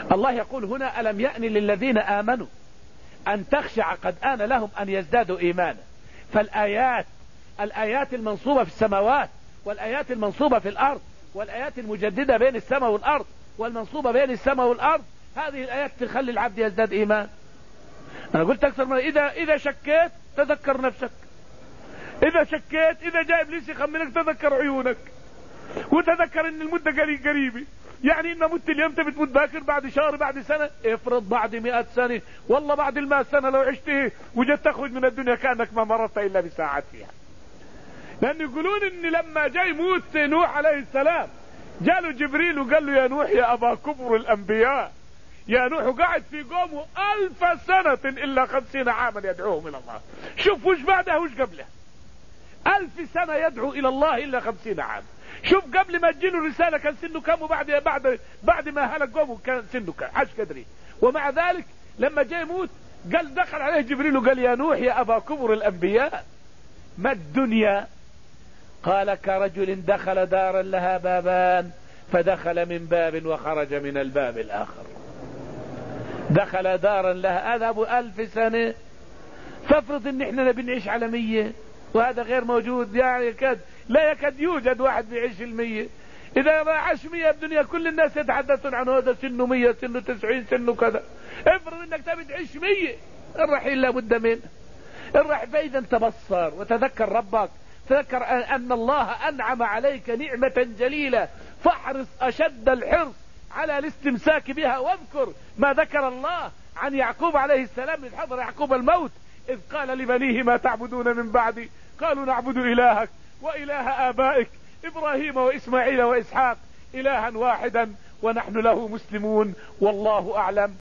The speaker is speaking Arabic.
الله يقول هنا: ألم يأن للذين آمنوا أن تخشع، قد آن لهم أن يزدادوا إيمانا. الآيات المنصوبة في السماوات، والآيات المنصوبة في الأرض، والآيات المجددة بين السماء والأرض، والمنصوبة بين السماء والأرض، هذه الآيات تخلي العبد يزداد إيمان. أنا قلت أكثر من إذا شكيت تذكر نفسك، إذا شكيت، إذا جاء إبليس يخمنك تذكر عيونك، وتذكر إن المدة قريبة. يعني إن مت اليوم بتموت باكر، بعد شهر، بعد سنة، افرض بعد 100 سنة، والله بعد 100 سنة لو عشت وجدت تخرج من الدنيا كأنك ما مررت إلا بساعات فيها. لأن يقولون إن لما جاي يموت نوح عليه السلام جاله جبريل وقال له: يا نوح يا أبا كبر الأنبياء، يا نوح قاعد في قومه 1000 سنة إلا 50 عاما يدعوهم إلى الله. شوف وش بعدها وش قبله، 1000 سنة يدعو إلى الله إلا 50 عام. شوف قبل ما تجيله الرسالة كان سنه كم، وبعد ما هلك قومه كان سنه كم، عاش قدري. ومع ذلك لما جاي يموت قال، دخل عليه جبريل وقال: يا نوح يا أبا كبر الأنبياء، ما الدنيا؟ قال: كرجل دخل دارا لها بابان، فدخل من باب وخرج من الباب الآخر. دخل دارا لها، هذا أبو 1000 سنة. فافرض ان احنا بنعيش على 100، وهذا غير موجود، يعني لا يكاد يوجد واحد بيعيش 100. اذا ما عاش 100 الدنيا كل الناس يتحدثون عن هذا سنه 100، سنه 90، سنه كذا. افرض انك تبي تعيش 100، الرحيل لابد منه. فإذا تبصر وتذكر ربك، تذكر أن الله أنعم عليك نعمة جليلة، فاحرص أشد الحرص على الاستمساك بها. واذكر ما ذكر الله عن يعقوب عليه السلام إذ حضر يعقوب الموت، إذ قال لبنيه: ما تعبدون من بعدي؟ قالوا: نعبد إلهك وإله آبائك إبراهيم وإسماعيل وإسحاق إلها واحدا ونحن له مسلمون، والله أعلم.